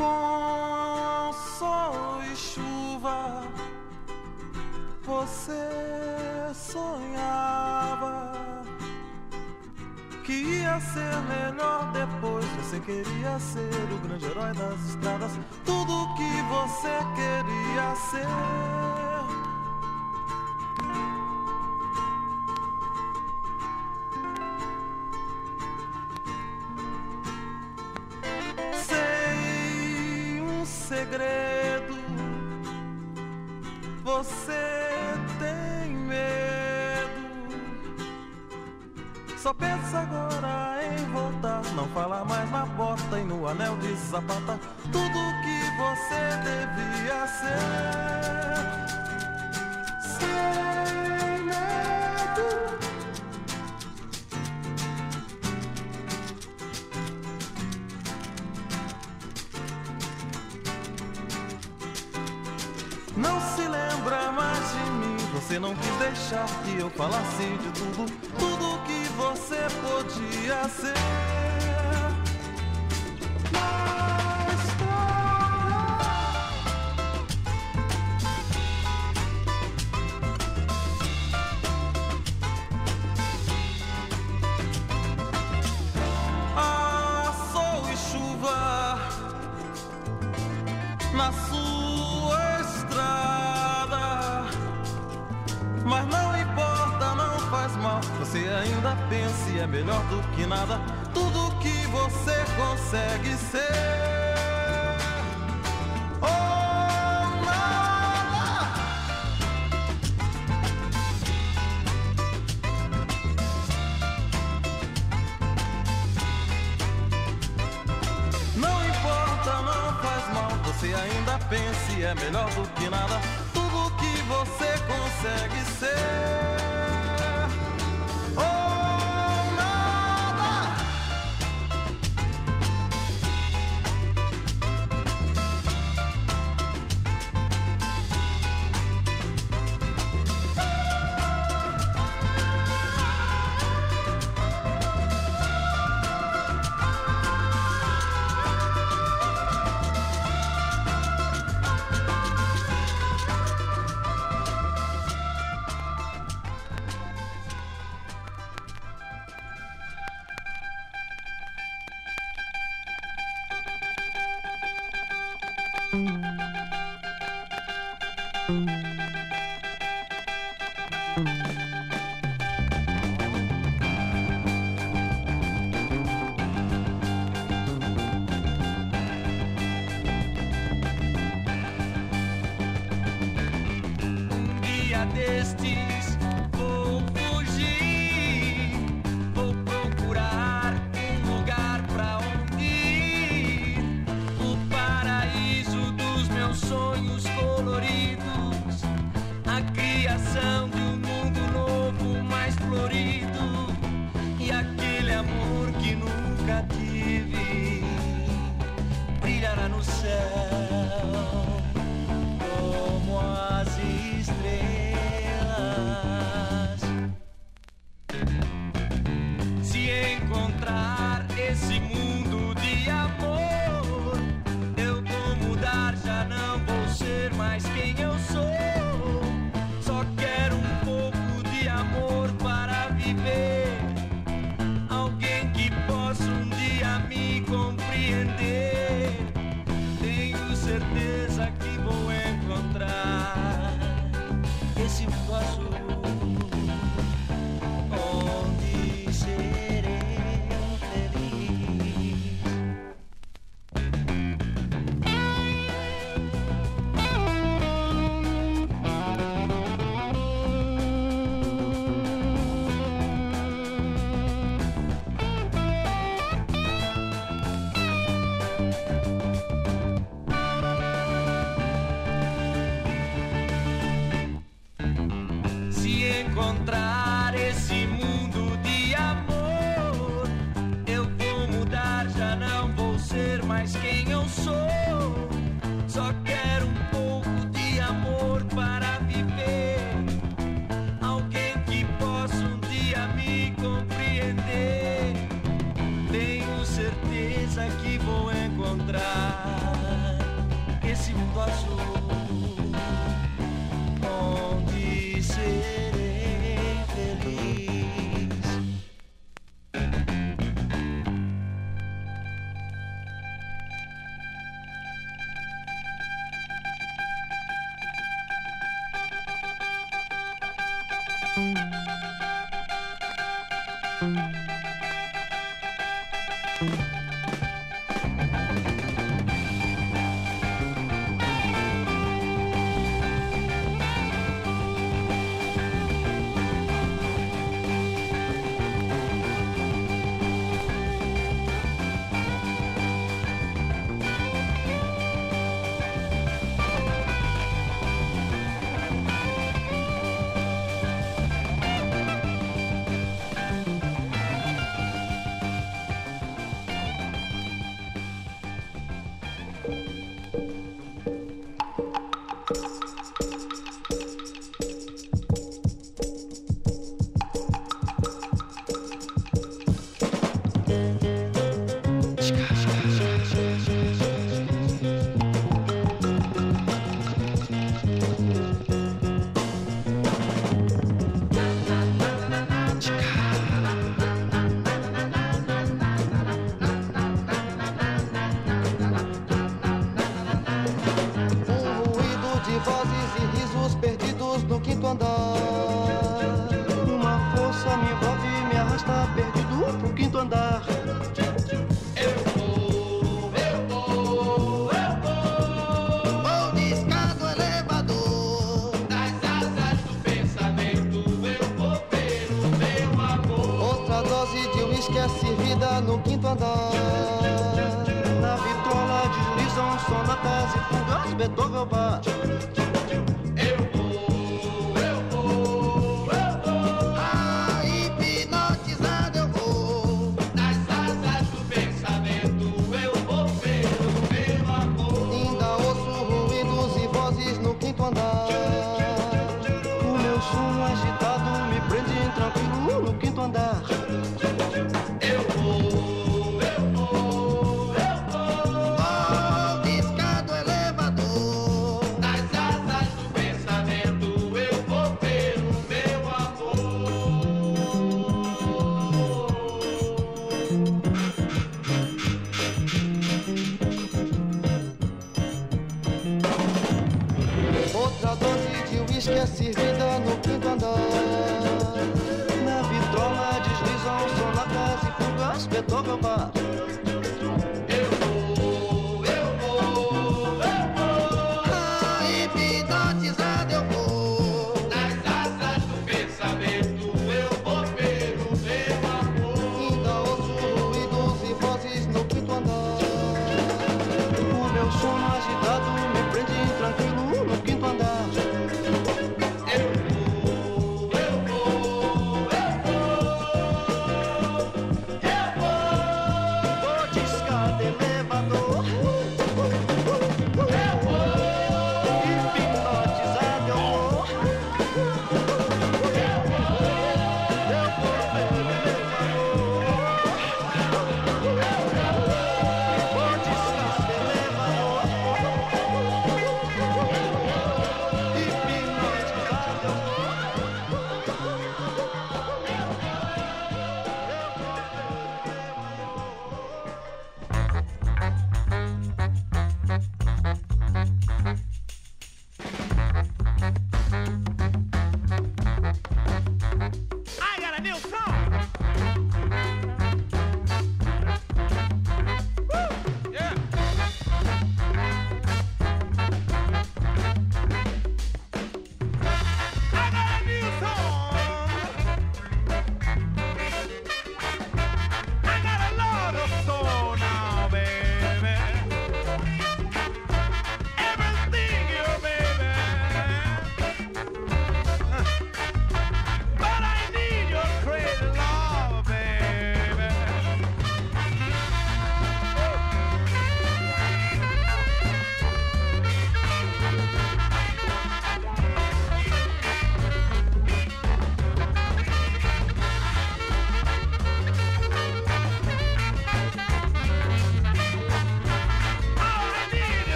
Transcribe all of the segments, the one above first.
Com sol e chuva você sonhava que ia ser melhor depois. Você queria ser o grande herói das estradas, tudo o que você queria ser. Sei um segredo, você tem medo, só pensa agora em voltar, não fala mais na porta e no anel de sapata, tudo o que você devia ser. Sem medo, não se lembra mais de mim, você não quis deixar que eu falasse de tudo, tudo que você podia ser. Ah, sol e chuva na sua estrada, mas não importa, não faz mal, você ainda pensa e é melhor do que nada, tudo que você consegue ser. Oh, nada. Não importa, não faz mal, você ainda pensa e é melhor do que nada, tudo que você consegue ser. Oh, nada. Dia destes vou fugir, vou procurar um lugar pra onde ir, o paraíso dos meus sonhos coloridos, a criação de um mundo novo mais florido, e aquele amor que nunca tive brilhará no céu como as estrelas. Se encontrar esse mundo de amor, eu vou mudar, já não vou ser mais quem eu sou. Só quero um pouco de amor para viver, alguém que possa um dia me compreender. Tenho certeza que vou encontrar esse mundo azul onde serei feliz. Se encontrar esse mundo de amor, eu vou mudar, já não vou ser mais quem eu sou. Só quero um pouco de amor para viver, alguém que possa um dia me compreender. Tenho certeza que vou encontrar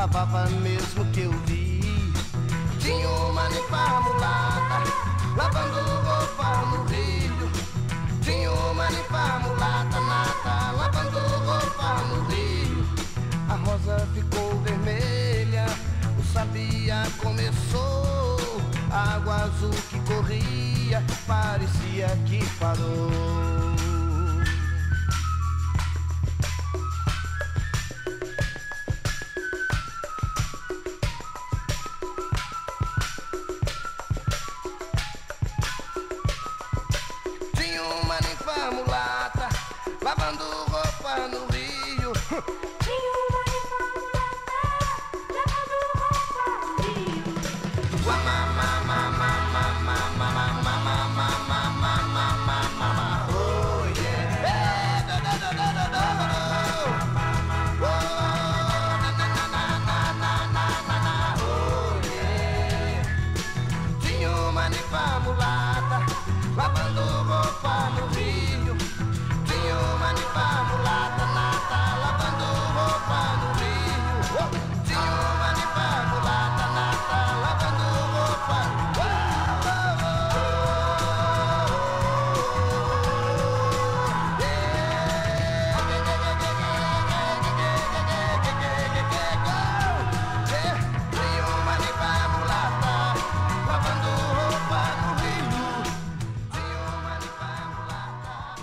lavava mesmo que eu vi. Tinha uma nipa mulata, lavando roupa no rio. Tinha uma nipa mulata, nata, lavando roupa no rio. A rosa ficou vermelha, o sabia começou. A água azul que corria, parecia que parou. Lavando roupa no rio. Tinha uma nipa mulata, lavando roupa no rio. Oh yeah. Oh yeah. Tinha uma nipa mulata, lavando roupa no rio. Uma nipa mulata, nata, lavando roupa no rio. Tinha uma nipa mulata, nata, lavando roupa. Tinha uma nipa mulata, lavando roupa no rio. Tinha uma nipa mulata.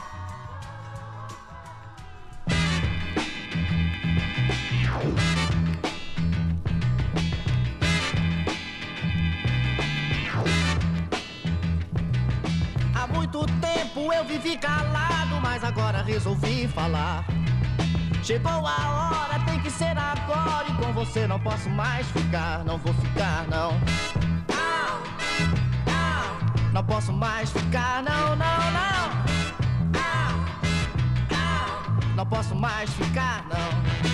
Há muito tempo eu vivi calado, mas agora resolvi falar. Chegou a hora, tem que ser agora, e com você não posso mais ficar. Não vou ficar, não. Não posso mais ficar, não, não, não. Não posso mais ficar, não.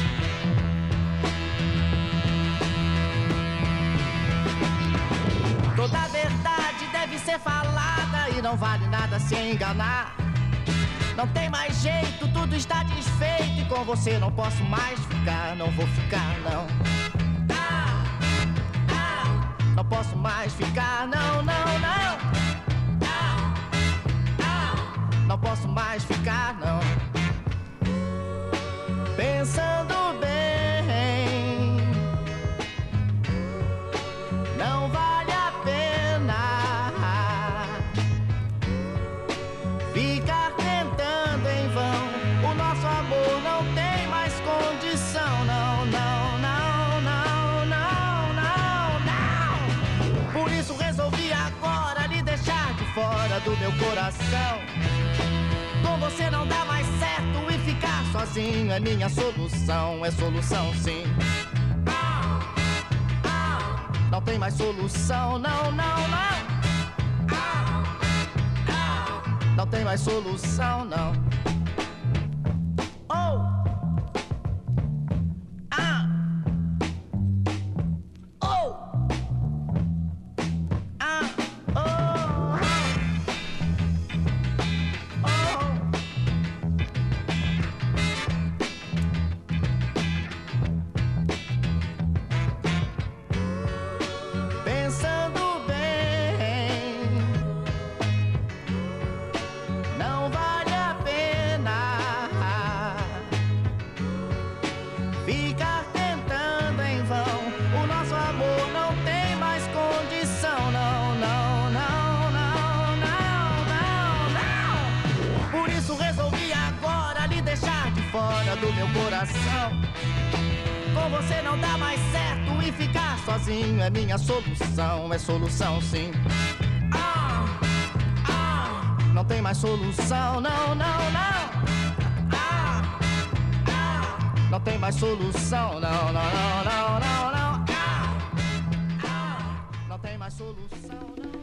Toda a verdade deve ser falada e não vale nada se enganar. Não tem mais jeito, tudo está desfeito e com você não posso mais ficar. Não vou ficar, não. Não posso mais ficar, não, não, não. Não posso mais ficar, não. Pensando bem, não vale a pena ficar tentando em vão. O nosso amor não tem mais condição. Não, não, não, não, não, não, não. Por isso resolvi agora lhe deixar de fora do meu coração. Com você não dá mais certo e ficar sozinho é minha solução. É solução, sim. Não tem mais solução, não, não, não. Não tem mais solução, não. Oh! Oh! Oh! Pensando bem, não vale a pena ficar tentando em vão. O nosso amor não tem mais condição. Não, não, não, não, não, não, não. Por isso resolvi agora lhe deixar de fora do meu coração. Com você não dá mais certo e ficar sozinho é minha solução. É solução, sim. Não tem mais solução, não, não, não. Não tem mais solução, não, não, não, não, não, não. Não tem mais solução, não.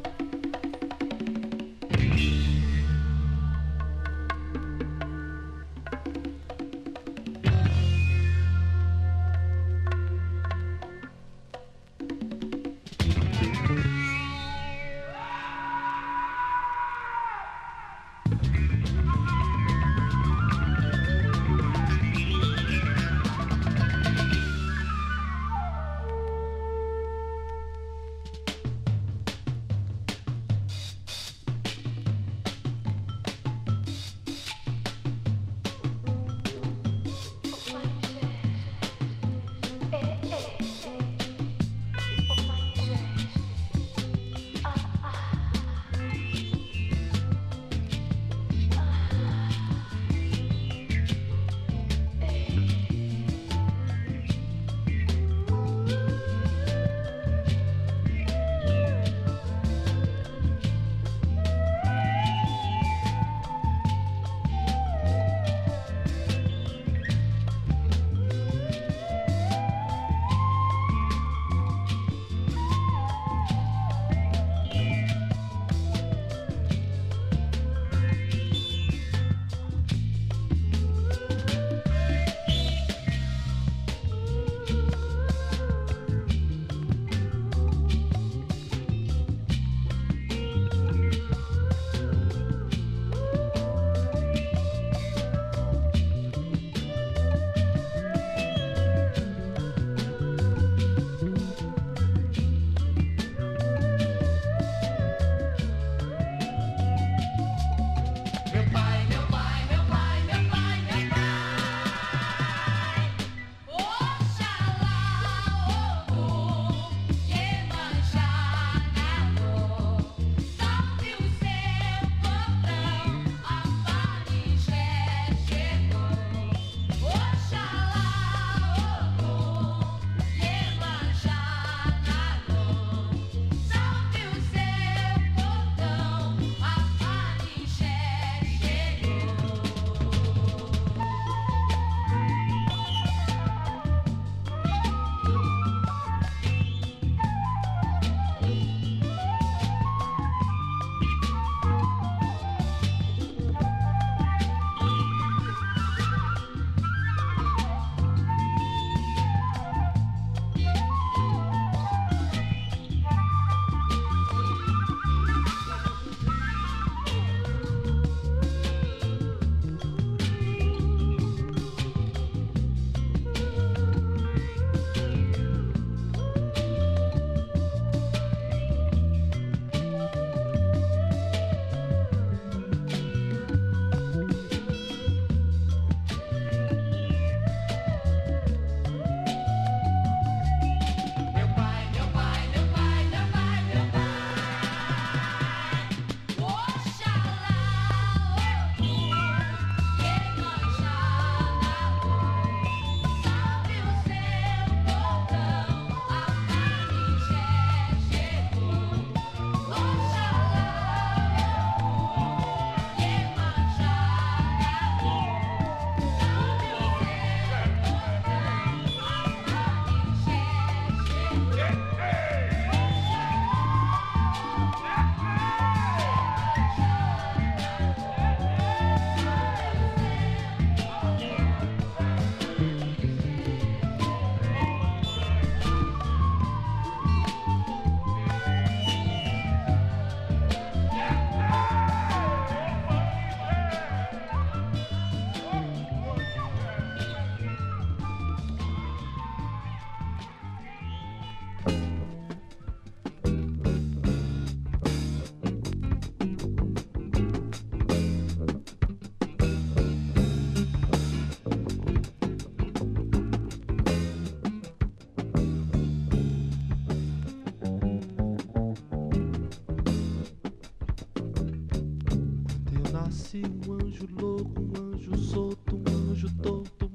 nasci um anjo louco, um anjo solto, um anjo torto,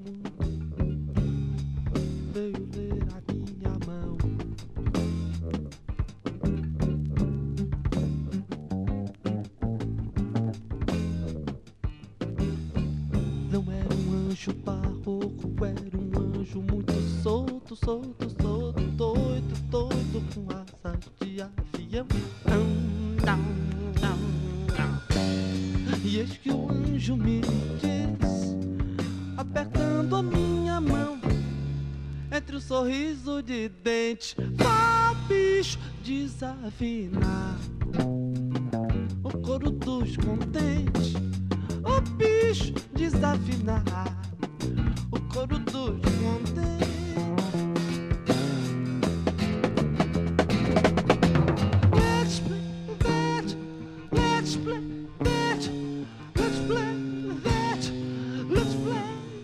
veio ler a minha mão. Não era um anjo barroco, era um anjo muito solto, solto, solto, doido, doido, com asas de avião. E eis que o anjo me diz, apertando a minha mão, entre o sorriso de dente, vá, bicho, desafinar o coro dos contentes. O bicho desafinar o coro dos contentes. Let's play that, let's play that, let's play that, let's play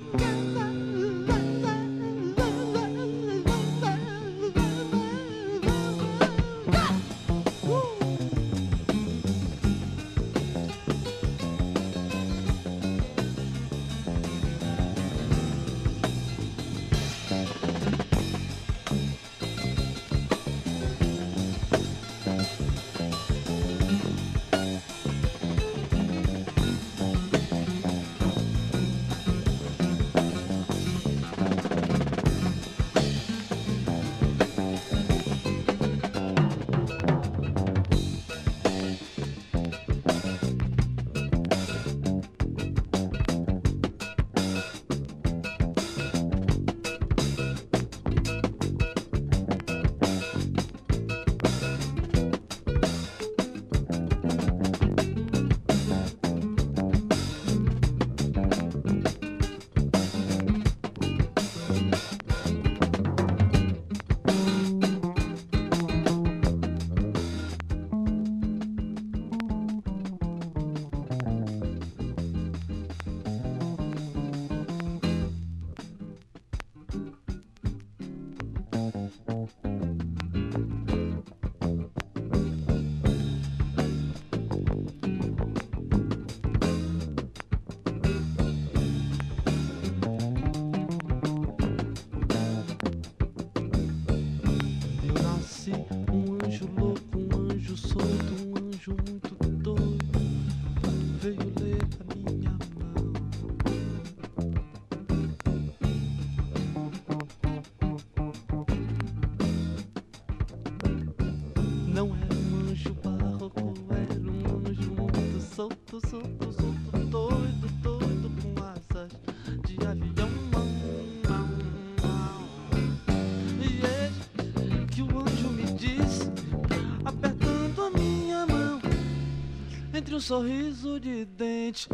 um sorriso de dente,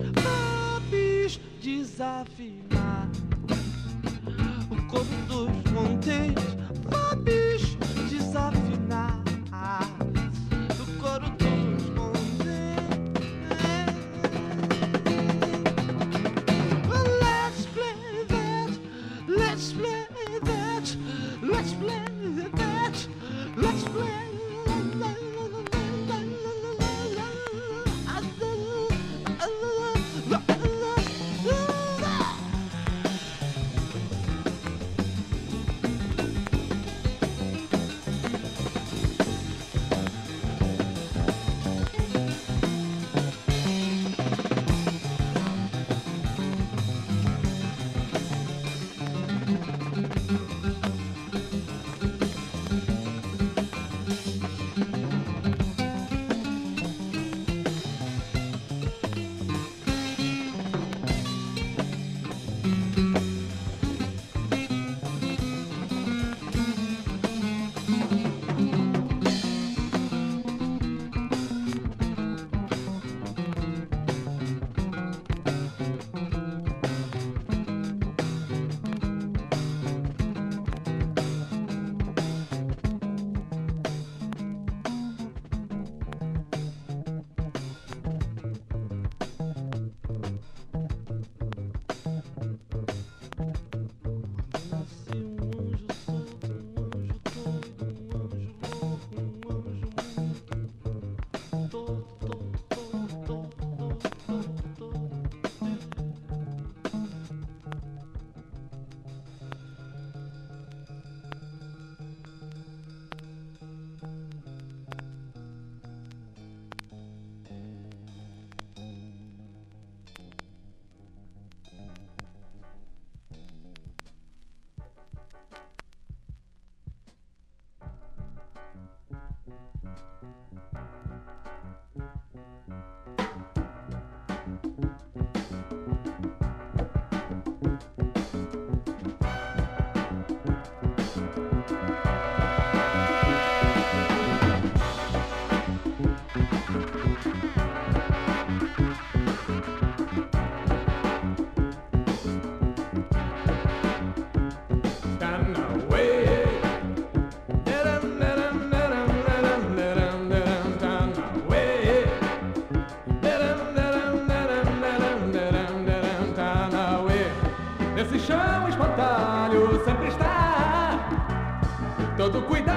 lábios desafinar o coro dos contentes, lábios desafinar o coro dos contentes. Let's play that, let's play that, let's play that, let's play.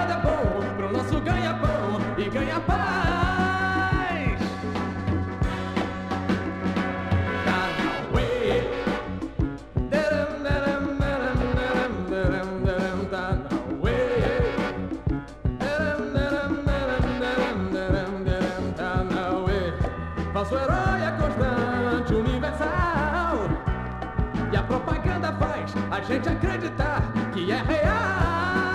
nada é bom pro nosso ganha-pão e ganha-paz. Nosso herói é constante, universal. E a propaganda faz a gente acreditar que é real.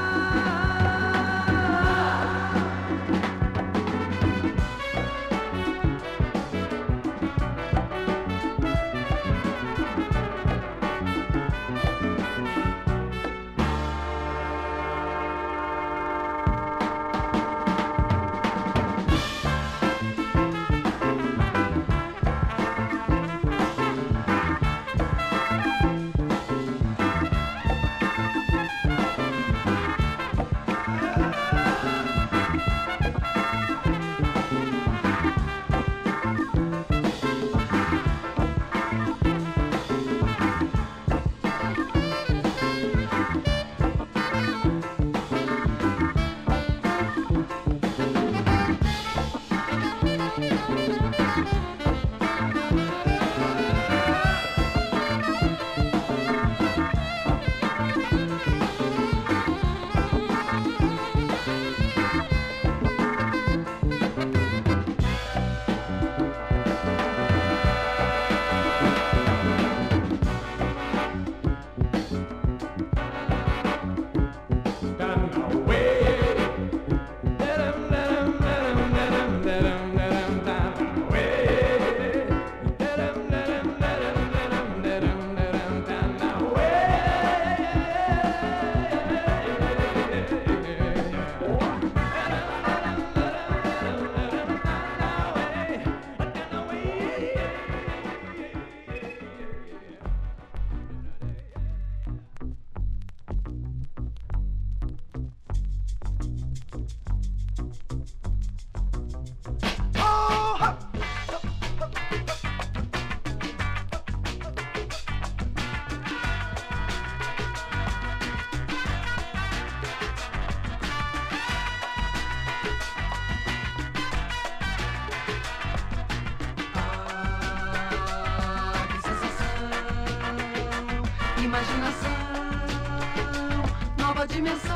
Imaginação, nova dimensão.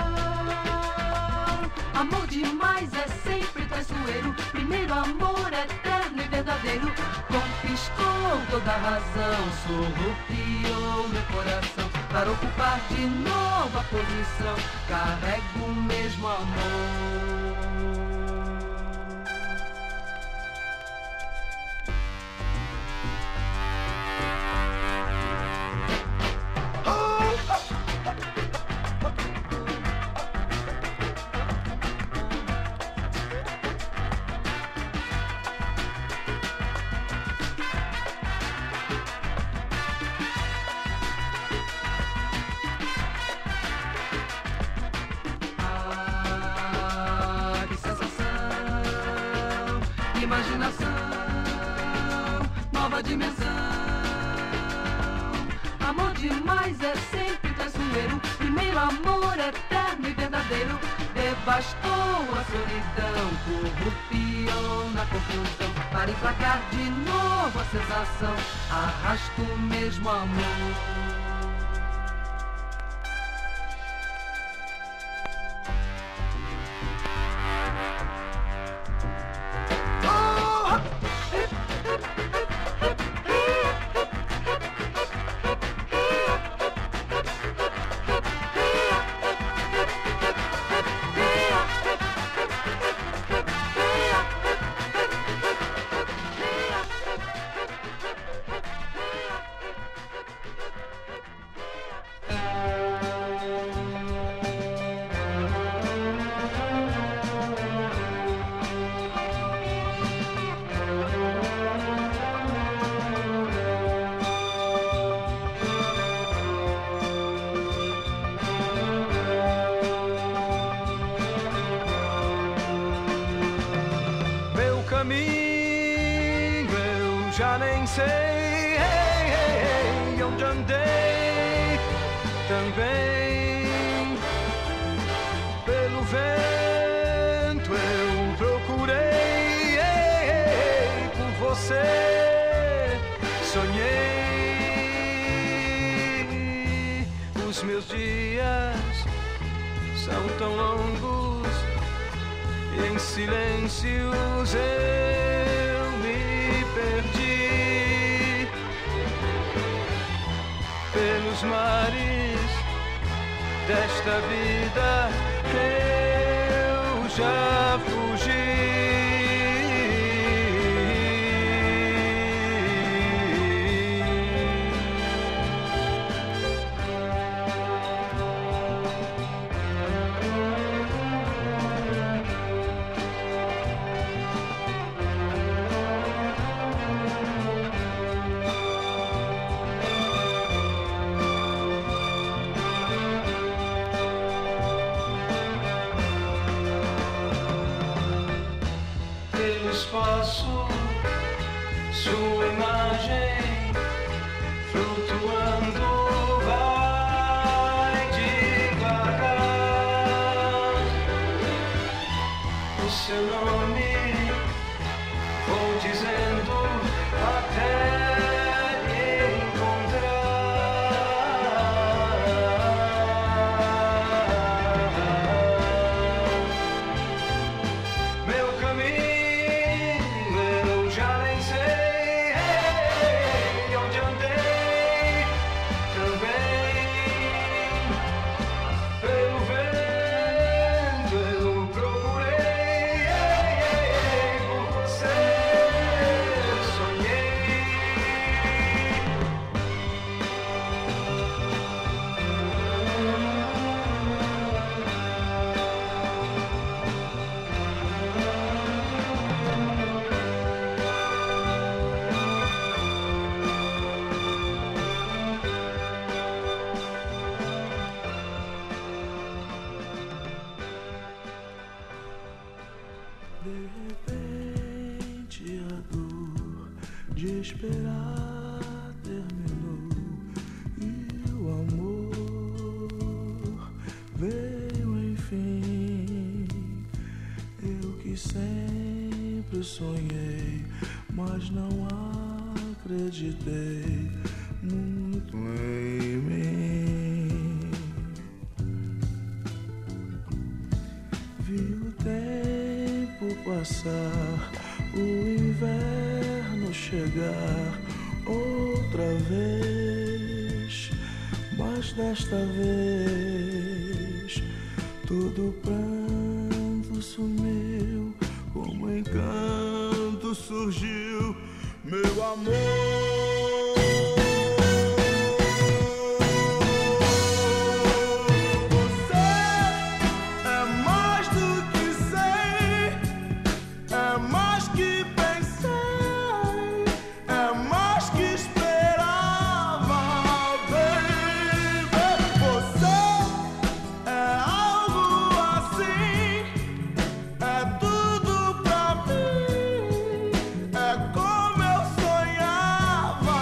Amor demais é sempre traiçoeiro. Primeiro amor eterno e verdadeiro. Conquistou toda a razão, surrupiou meu coração para ocupar de novo a posição. Carrego o mesmo amor. Imaginação, nova dimensão. Amor demais é sempre traiçoeiro. Primeiro amor eterno e verdadeiro. Devastou a solidão, corrupiou na confusão. Para emplacar de novo a sensação, arrasto o mesmo amor. já nem sei onde andei também. Pelo vento eu procurei por você, sonhei. Os meus dias são tão longos e em silêncios eu me perdi pelos mares desta vida. Eu já fugi. Espaço, sua imagem flutuando vai devagar. O seu nome vou dizendo até esperar terminou e o amor veio enfim. Eu que sempre sonhei, mas não acreditei muito em mim. Vi o tempo passar, o inverno chegar outra vez, mas desta vez todo pranto sumiu, como encanto surgiu meu amor. Como eu sonhava.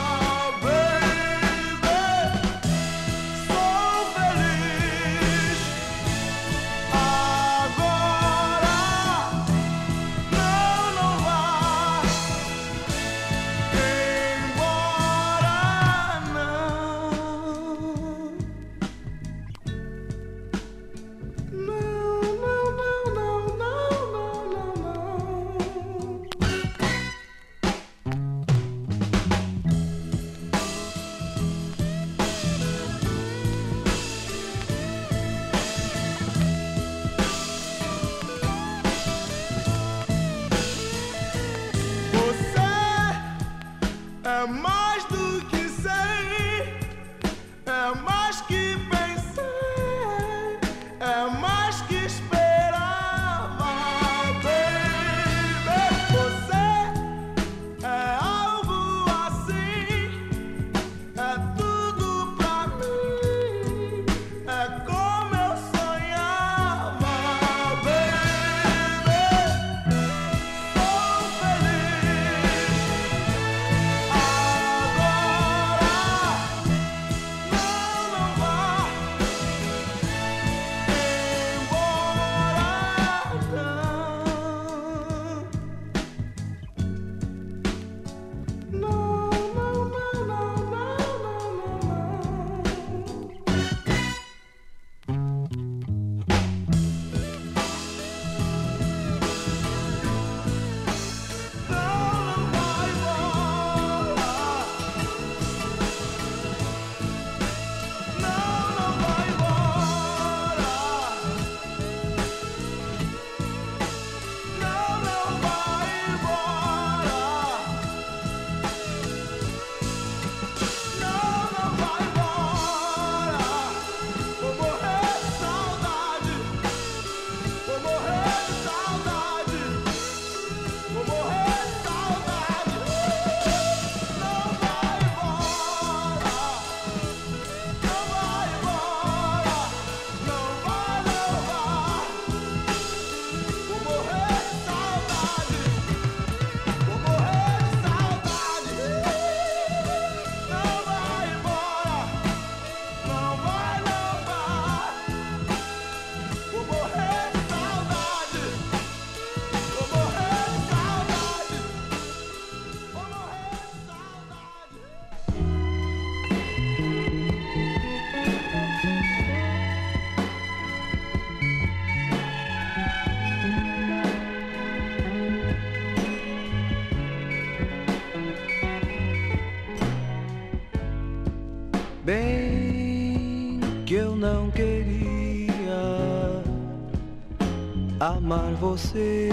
amar você.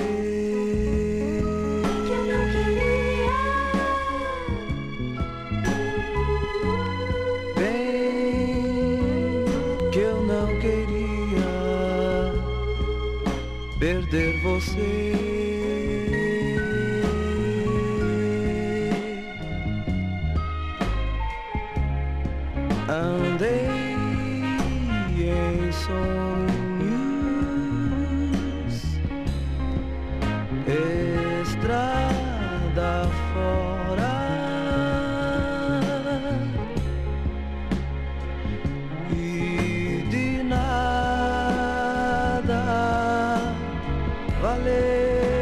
Que eu não queria. Bem que eu não queria perder você. Andei em sonhos, estrada fora, e de nada valeu.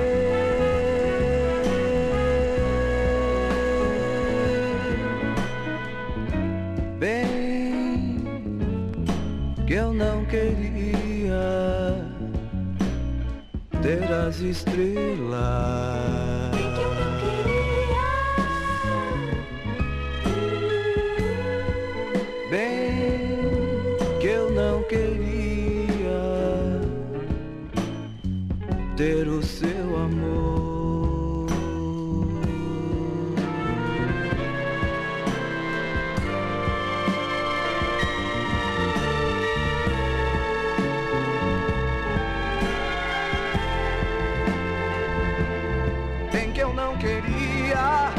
Bem que eu não queria ter as estrelas. Que eu não queria. Bem que eu não queria ter o seu amor. Bem que eu não queria.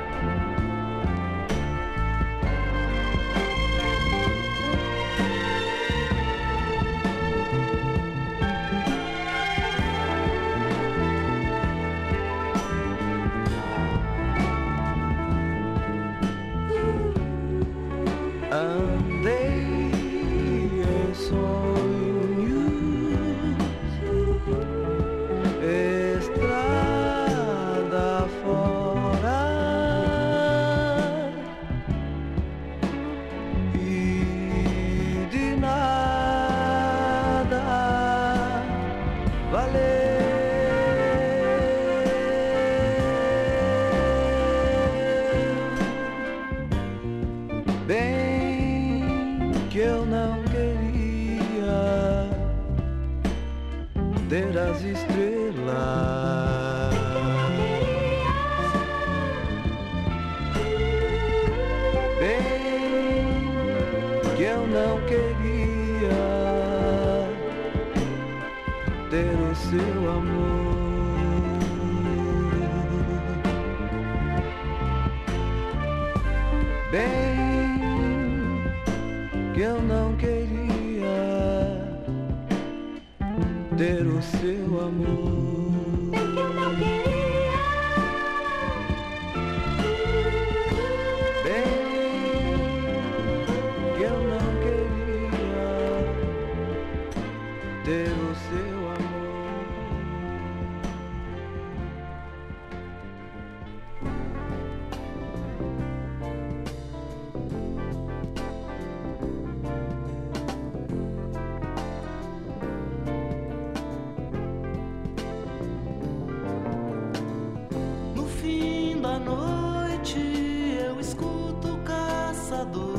Andei em sonhos, estrada fora, e de nada valeu. Bem que eu não queria ter as estrelas. Bem que eu não queria ter o seu amor. Bem que eu não queria ter o seu amor. Que eu não queria. Bem que eu não queria ter o seu amor. No fim da noite eu escuto o caçador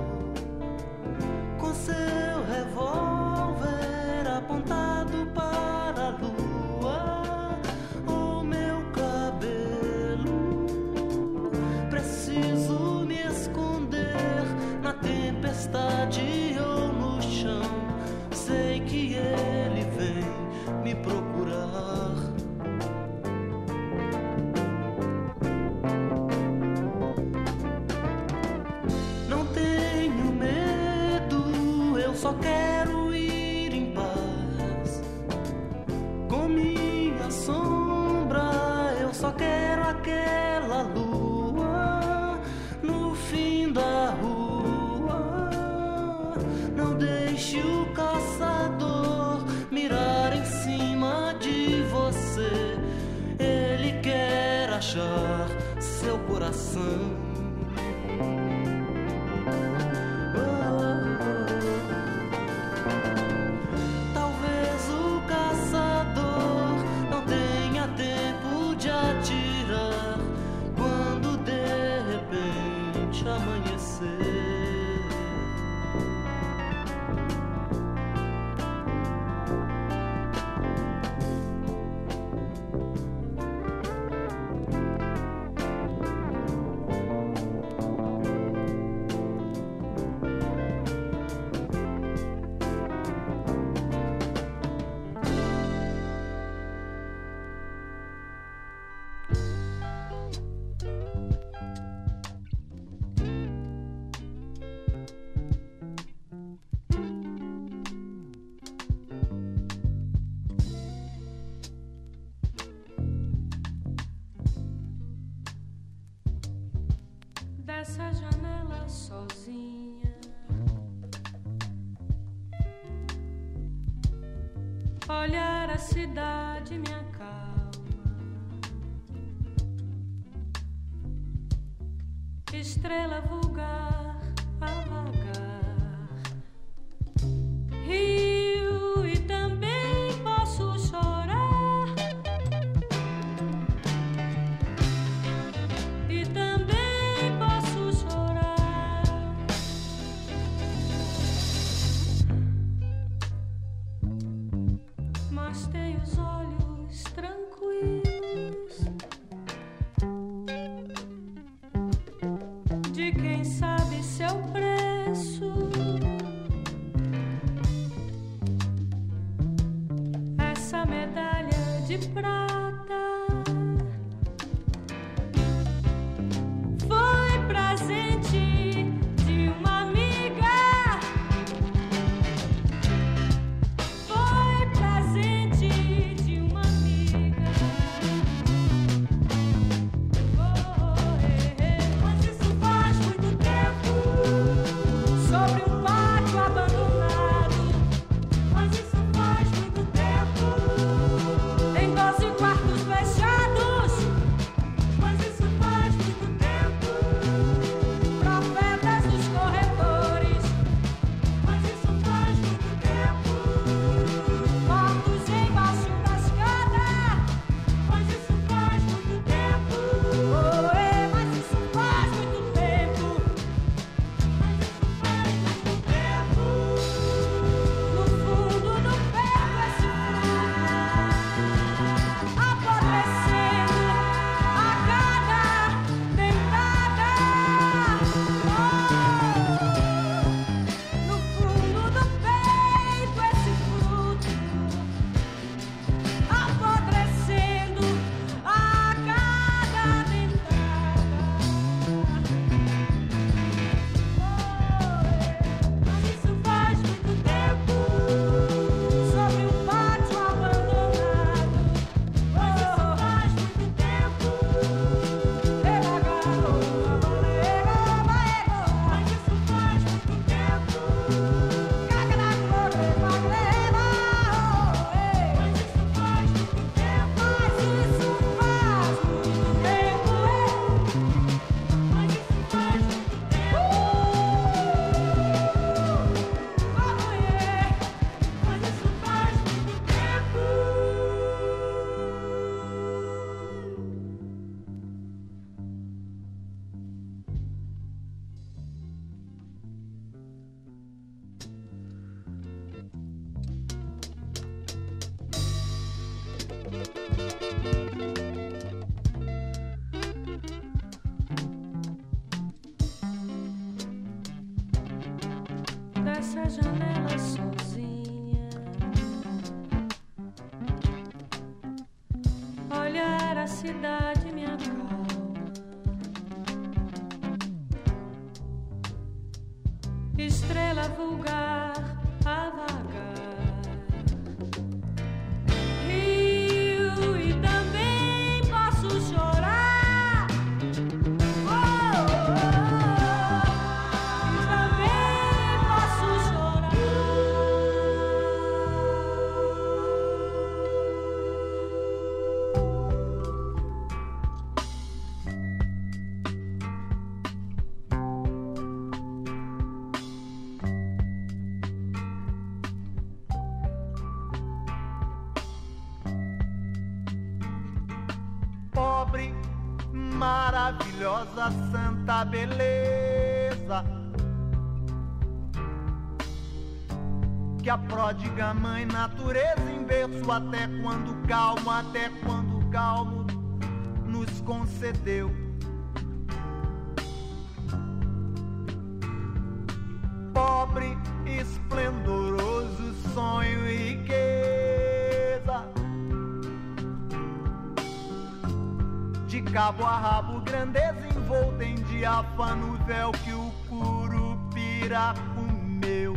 com seu revólver apontado para a lua. O meu cabelo, preciso me esconder na tempestade ou no chão. Sei que ele vem me procurar. Não tenho medo, eu só quero ir em paz. Com minha sombra, eu só quero aquela lua no fim da rua. Não deixe o caçador mirar em cima de você. Ele quer achar seu coração. Talvez o caçador não tenha tempo de atirar quando de repente amanhecer. dessa janela sozinha. Olhar a cidade me acalma. Estrela vulgar a vagar. Rio e também posso chorar. E também posso chorar. Mas tenho os olhos tranquilos de quem sabe seu preço. Essa medalha de prata foi presente de uma amiga. Foi presente de uma amiga. Mas isso faz muito tempo, sobre um pátio abandonado. Mas isso faz muito tempo, em 12 quartos fechados. Mas isso faz muito tempo, profetas dos corredores. Mas isso faz muito tempo, mortos embaixo da escada. Mas isso faz muito tempo, mas isso faz muito tempo. Mas isso faz muito tempo, no fundo do peito esse fruto apodrecendo a cada dentada. No fundo do peito esse fruto apodrecendo a cada dentada. Mas isso faz muito tempo, sobre um pátio abandonado. Mas isso faz muito tempo, devagar, mas isso faz muito tempo, mas isso faz muito tempo, mas isso faz muito tempo, mas isso faz muito tempo, mas isso faz muito tempo. Dessa janela sozinha, olhar a cidade me acalma. Estrela vulgar a vagar. Rio e também posso chorar. E também posso chorar. Pobre, maravilhosa, santa beleza, que a pródiga mãe natureza em berço até quando calmo nos concedeu. Pobre, esplendoroso sonho e riqueza, de cabo a rabo, grandeza envolta em diáfano véu que o curupira comeu.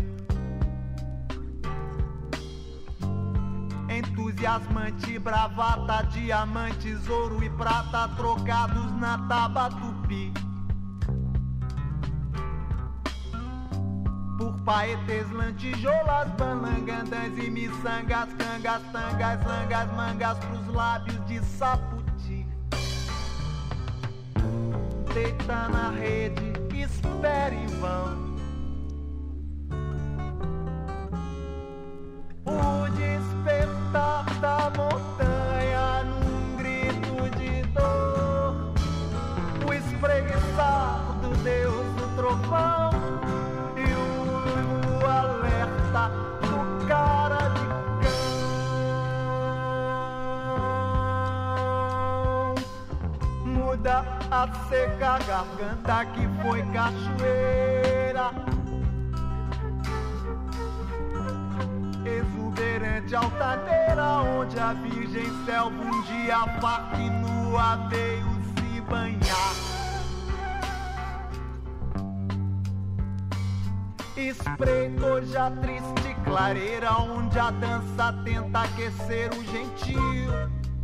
Entusiasmante, bravata, diamantes, ouro e prata trocados na tábua tupi. paetes, lantijoulas, balangandãs e miçangas, cangas, tangas, langas, mangas pros lábios de Saputi. Deita na rede, espera em vão. O despertar da montanha num grito de dor, o espreguiçar do Deus do trovão e o alerta do cara de cão. Muda a seca garganta que foi cachoeira, exuberante altaneira, onde a virgem selva um dia farta e nua veio se banhar. Espreitou já triste clareira, onde a dança tenta aquecer o gentil.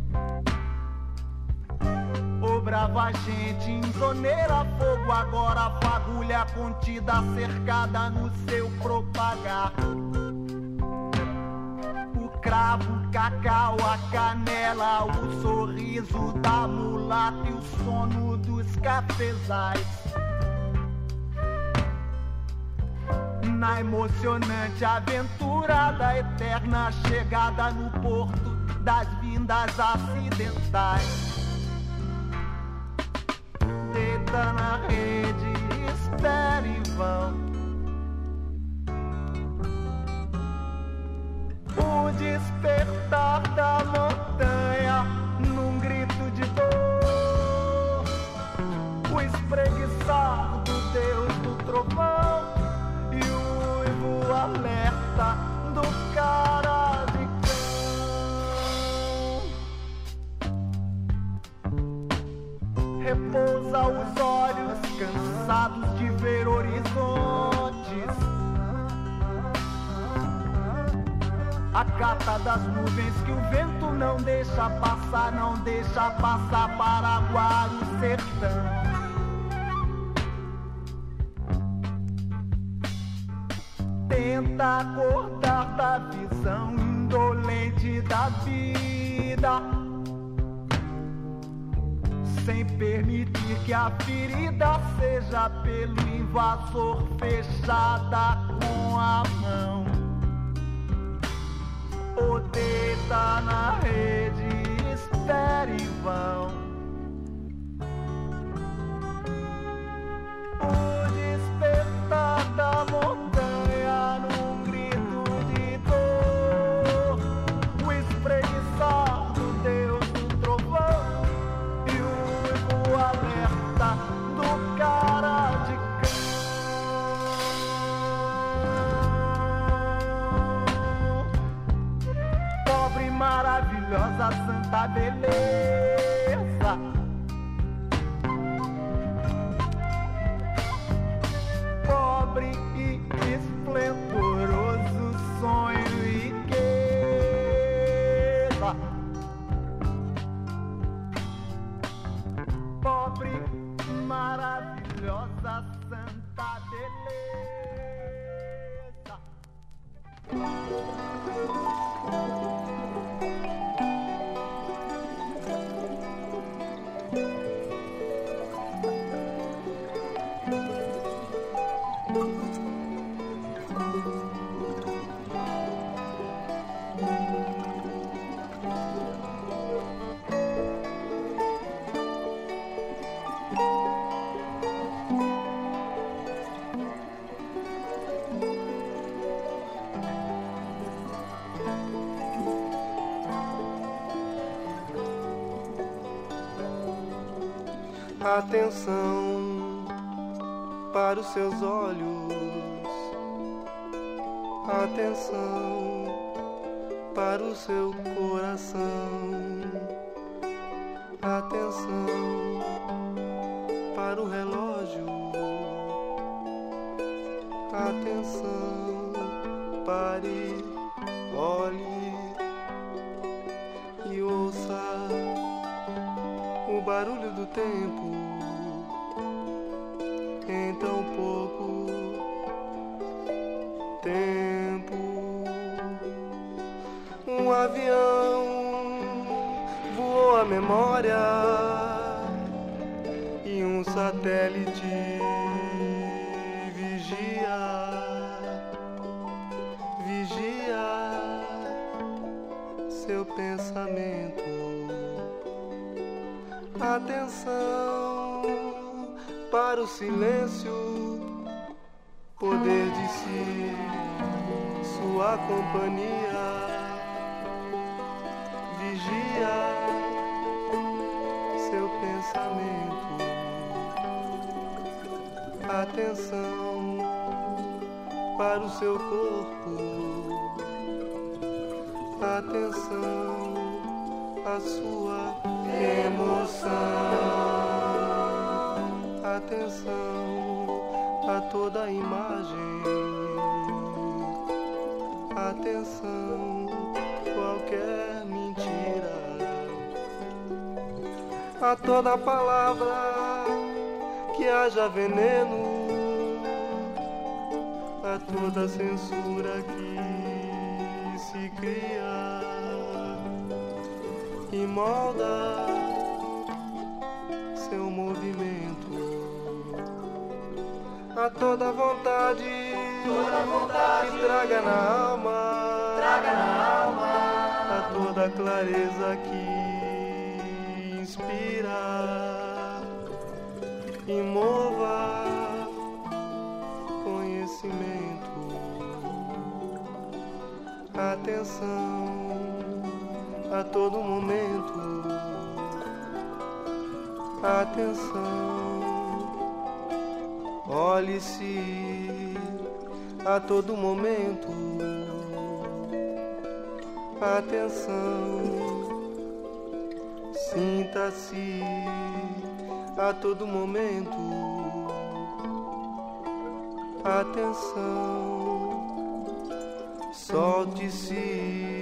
O brava gente insoneira, fogo agora, fagulha contida, cercada no seu propagar. O cravo, o cacau, a canela, o sorriso da mulata e o sono dos cafezais. Na emocionante aventura da eterna chegada no porto das vindas acidentais. Deita na rede, espera em vão. O despertar da montanha num grito de dor, o espreguiçar do Deus do trovão e o uivo alerta do cara de cão. Repousa os olhos cansados de ver horizontes, a cata das nuvens que o vento não deixa passar, não deixa passar para aguar o sertão. Tenta acordar da visão indolente da vida, sem permitir que a ferida seja pelo invasor fechada com a mão. Ou deita na rede, espera em vão. O despertar da montanha num grito de dor, o espreguiçar do Deus do trovão e o alerta do cara de cão. Pobre, maravilhosa, santa beleza, pobre e esplendoroso sonho e riqueza. Pobre, maravilhosa, santa beleza. Atenção para os seus olhos, atenção para o seu coração, atenção para o relógio, atenção, pare, olhe e ouça o barulho do tempo em tão pouco boa memória e um satélite vigia seu pensamento. Atenção para o silêncio, poder de si, sua companhia. Vigia seu pensamento. Atenção para o seu corpo. Atenção à sua emoção. Atenção a toda a imagem. Atenção qualquer mentira. A toda palavra que haja veneno. A toda censura que se cria e molda seu movimento. A toda vontade que traga na alma, a toda clareza que inspira e mova conhecimento. Atenção a todo momento. Atenção, olhe-se a todo momento. Atenção, sinta-se a todo momento. Atenção, solte-se.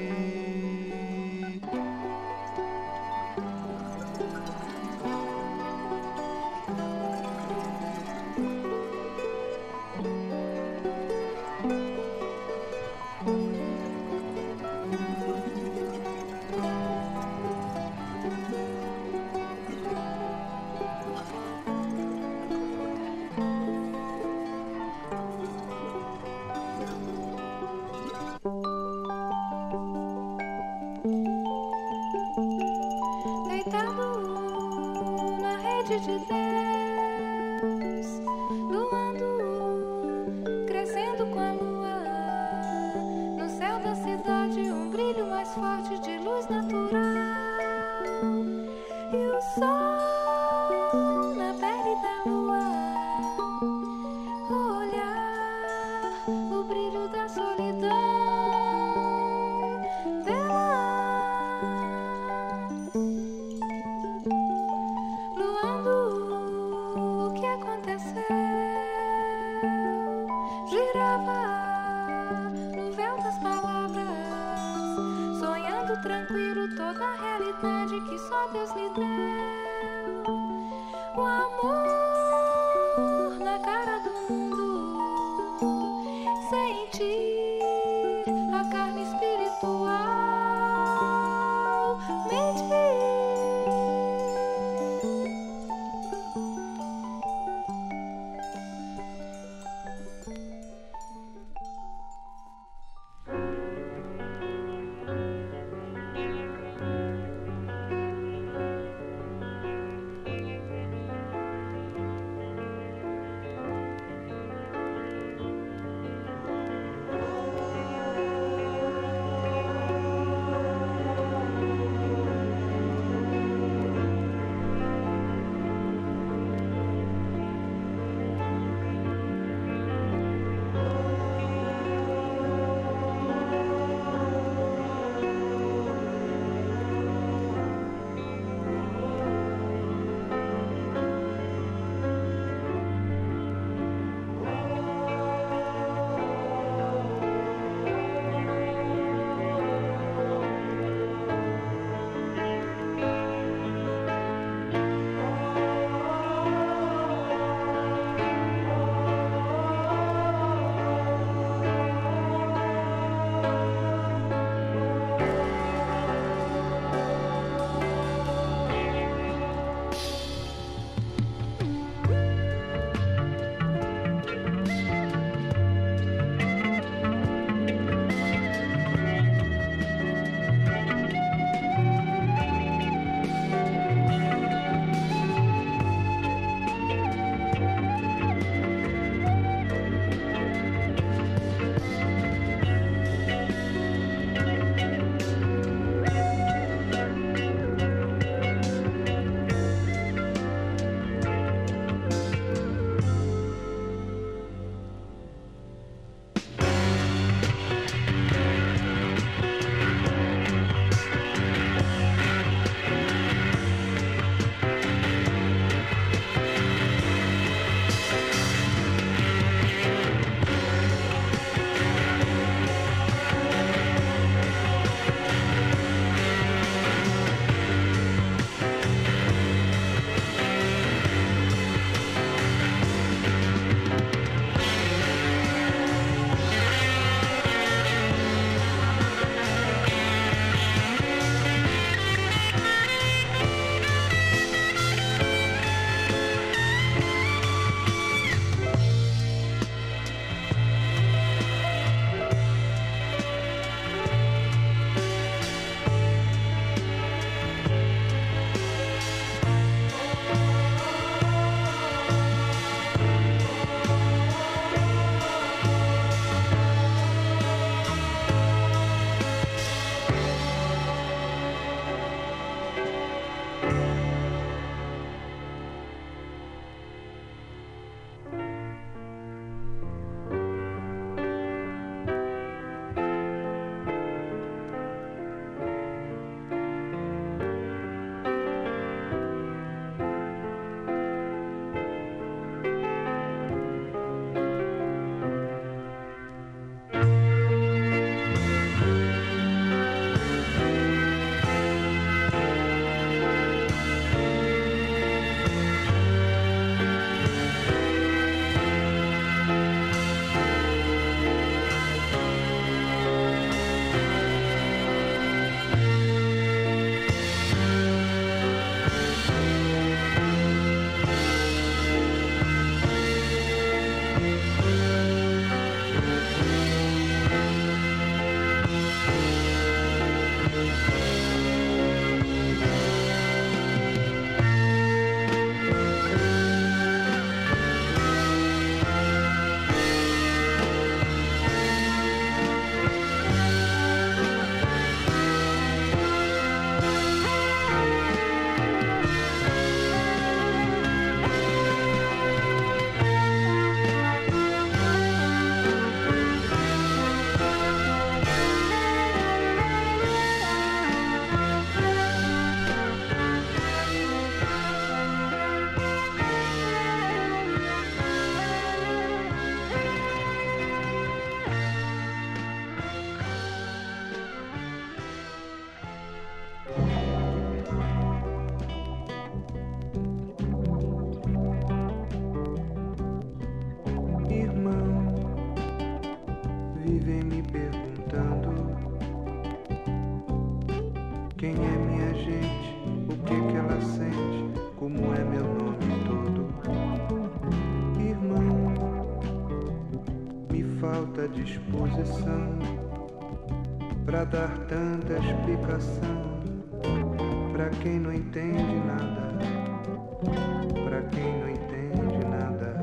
gente, o que ela sente, como é meu nome todo. Irmão, me falta disposição pra dar tanta explicação pra quem não entende nada, pra quem não entende nada.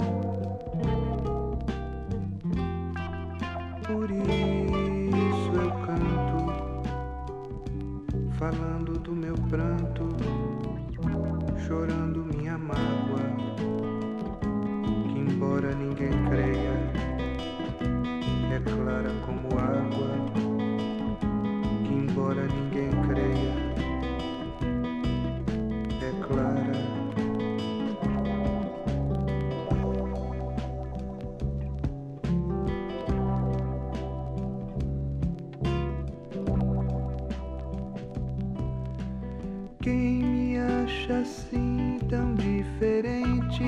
Por isso eu canto, falando do meu pranto, chorando minha mágoa, que embora ninguém creia, é clara como água, que embora ninguém creia, é clara. Quem me acha assim tão diferente?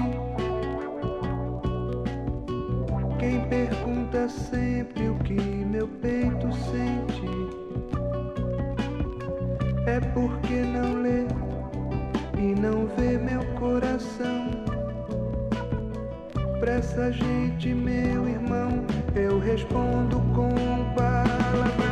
Quem pergunta sempre o que meu peito sente? É porque não lê e não vê meu coração. Pra essa gente, meu irmão, eu respondo com palavras.